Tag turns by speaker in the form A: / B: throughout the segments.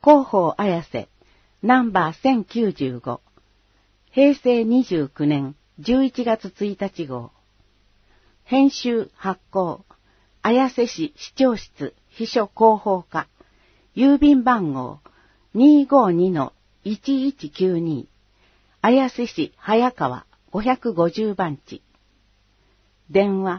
A: 広報綾瀬、ナンバー1095、平成29年11月1日号。編集発行、綾瀬市市長室秘書広報課、郵便番号 252-1192、綾瀬市早川550番地。電話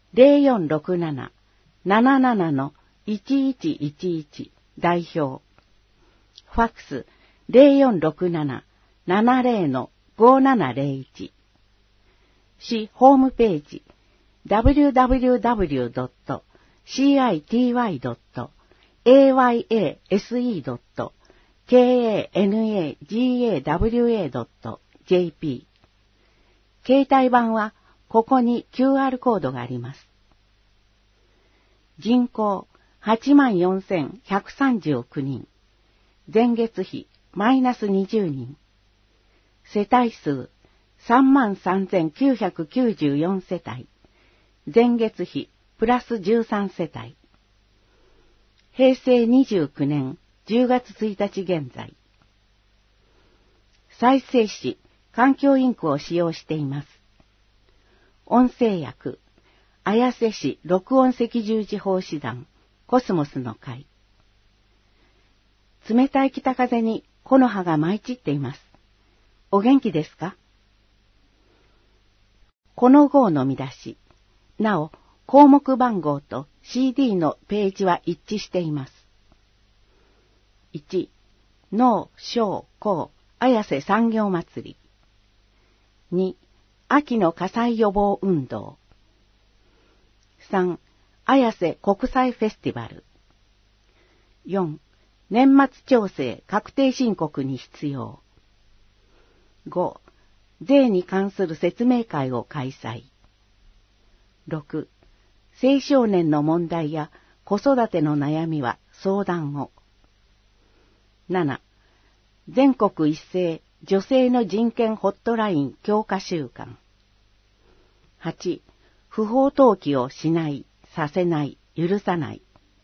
A: 0467-77-1111 代表。ファックス 0467-70-5701。市ホームページ www.city.ayase.kanagawa.jp。 携帯版はここに QR コードがあります。人口 84,139 人。前月比マイナス20人。世帯数 33,994 世帯。前月比プラス13世帯。平成29年10月1日現在。再生紙、環境インクを使用しています。音声訳、綾瀬市録音赤十字奉仕団、コスモスの会。冷たい北風に木の葉が舞い散っています。お元気ですか？この号の見出し、なお、項目番号と CD のページは一致しています。1、農、商、工、綾瀬産業祭り。2、秋の火災予防運動。3、綾瀬国際フェスティバル。4、年末調整確定申告に必要。5、税に関する説明会を開催。6、青少年の問題や子育ての悩みは相談を。7、全国一斉女性の人権ホットライン強化週間。8、不法投棄をしない、させない、許さない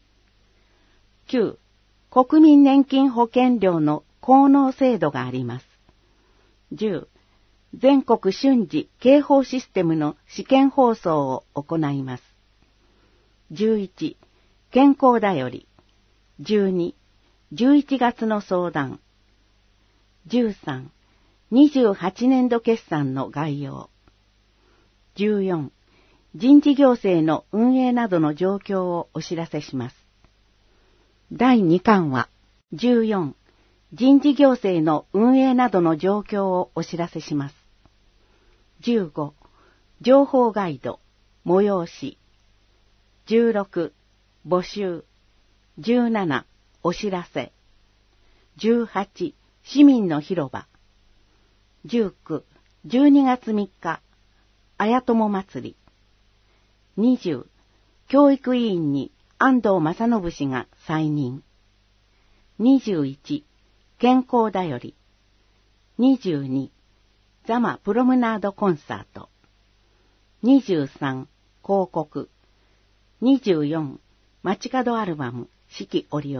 A: 。9、国民年金保険料の効能制度があります。10、全国瞬時警報システムの試験放送を行います。11、健康だより。12、11月の相談。13、28年度決算の概要。14、人事行政の運営などの状況をお知らせします。第2巻は、14、人事行政の運営などの状況をお知らせします。15、情報ガイド、催し。16、募集。17、お知らせ。18、市民の広場。19、12月3日、綾友祭り。20、教育委員に安藤正信氏が再任。21、健康だより。22、ザマプロムナードコンサート。23、広告。24、街角アルバム、四季折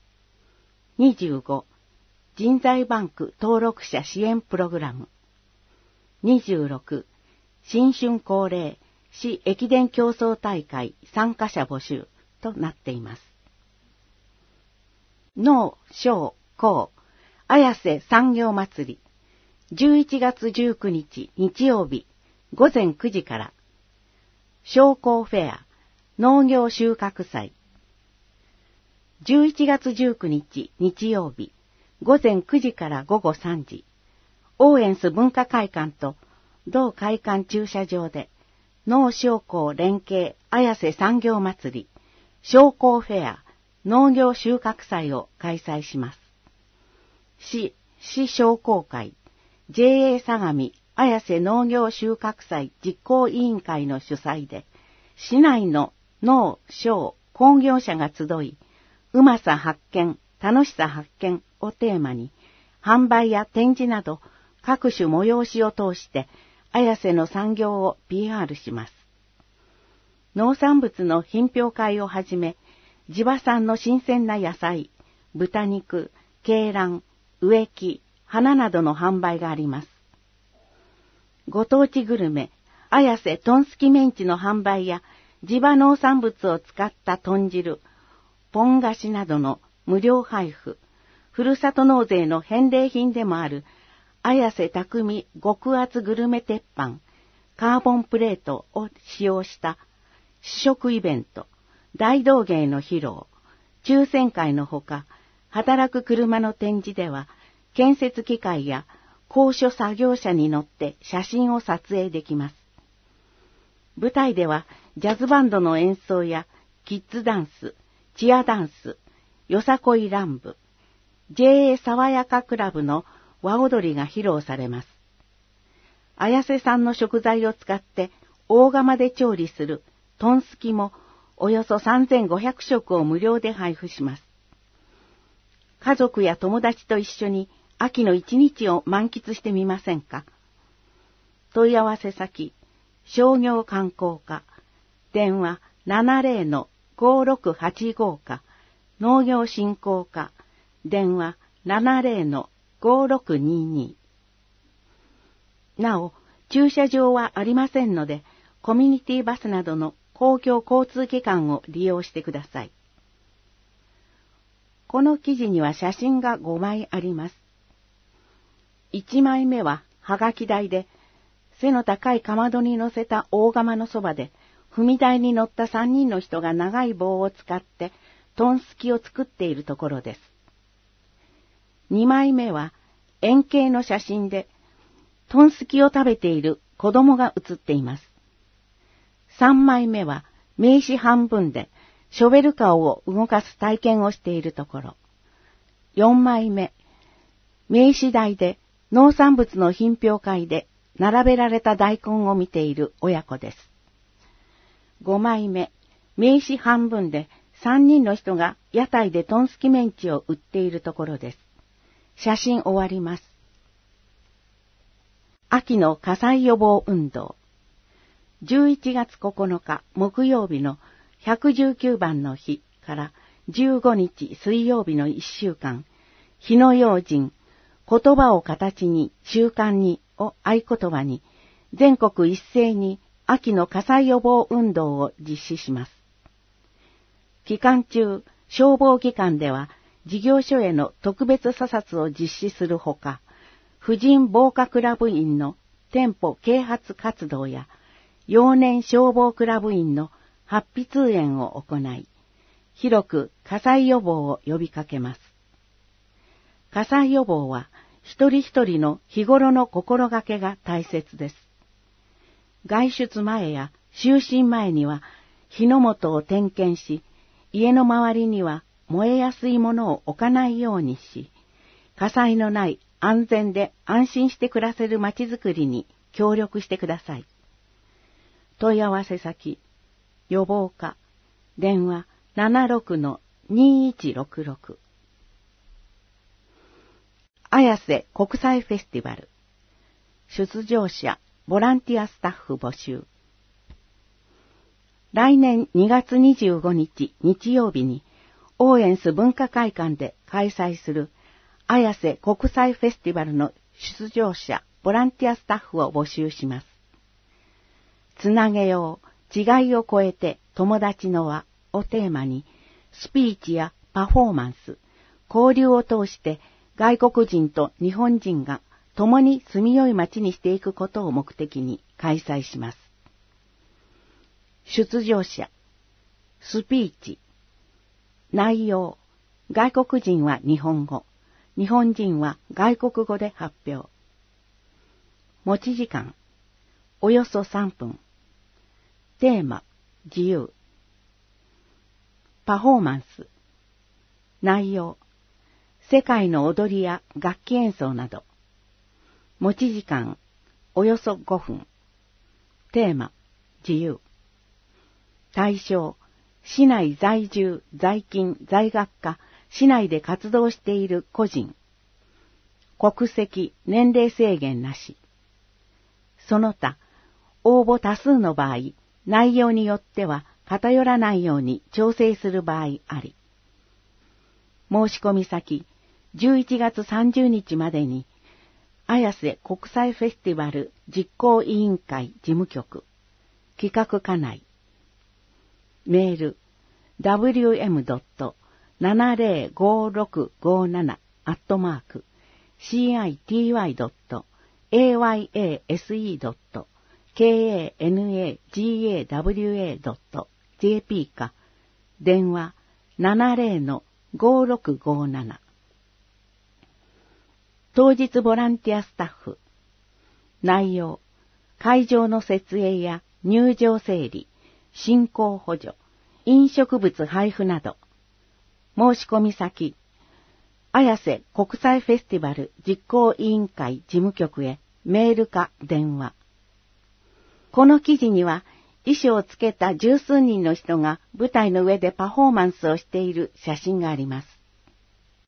A: 々。25、人材バンク登録者支援プログラム。26、新春恒例市駅伝競争大会参加者募集となっています。農、商、工、綾瀬産業祭り、11月19日日曜日午前9時から、商工フェア、農業収穫祭。11月19日日曜日午前9時から午後3時、オーエンス文化会館と同会館駐車場で、農商工連携綾瀬産業祭り、商工フェア、農業収穫祭を開催します。市商工会、JA 相模綾瀬農業収穫祭実行委員会の主催で、市内の農、商、工業者が集い、うまさ発見、楽しさ発見をテーマに、販売や展示など各種催しを通して、綾瀬の産業を PR します。農産物の品評会をはじめ、地場産の新鮮な野菜、豚肉、 鶏卵、植木、花などの販売があります。ご当地グルメ、綾瀬トンスキメンチの販売や地場農産物を使った豚汁、ポン菓子などの無料配布、ふるさと納税の返礼品でもある綾瀬匠極厚グルメ鉄板、カーボンプレートを使用した試食イベント、大道芸の披露、抽選会のほか、働く車の展示では、建設機械や高所作業車に乗って写真を撮影できます。舞台では、ジャズバンドの演奏や、キッズダンス、チアダンス、よさこい乱舞、JA 爽やかクラブの和踊りが披露されます。綾瀬産の食材を使って大釜で調理するトンスキもおよそ3500食を無料で配布します。家族や友達と一緒に秋の一日を満喫してみませんか。問い合わせ先、商業観光課、電話 70-5685 課、農業振興課、電話 70-5622。なお、駐車場はありませんので、コミュニティバスなどの公共交通機関を利用してください。この記事には写真が5枚あります。1枚目ははがき台で、背の高いかまどに乗せた大釜のそばで、踏み台に乗った3人の人が長い棒を使ってトンスキを作っているところです。2枚目は円形の写真で、トンスキを食べている子供が写っています。3枚目は名刺半分でショベルカーを動かす体験をしているところ。4枚目、名刺台で農産物の品評会で並べられた大根を見ている親子です。5枚目、名刺半分で3人の人が屋台でトンスキメンチを売っているところです。写真終わります。秋の火災予防運動。11月9日木曜日の119番の日から15日水曜日の1週間、火の用心、言葉を形に習慣にを合言葉に、全国一斉に秋の火災予防運動を実施します。期間中、消防機関では事業所への特別査察を実施するほか、婦人防火クラブ員の店舗啓発活動や、幼年消防クラブ員のハッピー通園を行い、広く火災予防を呼びかけます。火災予防は一人一人の日頃の心がけが大切です。外出前や就寝前には火の元を点検し、家の周りには燃えやすいものを置かないようにし、火災のない安全で安心して暮らせるまちづくりに協力してください。問い合わせ先、予防課、電話 76-2166。綾瀬国際フェスティバル。出場者、ボランティアスタッフ募集。来年2月25日日曜日に、オーエンス文化会館で開催する綾瀬国際フェスティバルの出場者、ボランティアスタッフを募集します。つなげよう、違いを超えて友達の輪をテーマに、スピーチやパフォーマンス、交流を通して外国人と日本人が共に住みよい街にしていくことを目的に開催します。出場者、スピーチ、内容、外国人は日本語、日本人は外国語で発表。持ち時間、およそ3分。テーマ、自由。パフォーマンス。内容、世界の踊りや楽器演奏など。持ち時間、およそ5分。テーマ、自由。対象、市内在住、在勤、在学科、市内で活動している個人。国籍、年齢制限なし。その他、応募多数の場合、内容によっては偏らないように調整する場合あり。申し込み先、 11月30日までに、綾瀬国際フェスティバル実行委員会事務局、企画課内、メール、www.70560-city.kanaga.jp か、電話 70-5657。当日ボランティアスタッフ。内容、会場の設営や入場整理、進行補助、飲食物配布など。申し込み先、綾瀬国際フェスティバル実行委員会事務局へメールか電話。この記事には、衣装をつけた十数人の人が舞台の上でパフォーマンスをしている写真があります。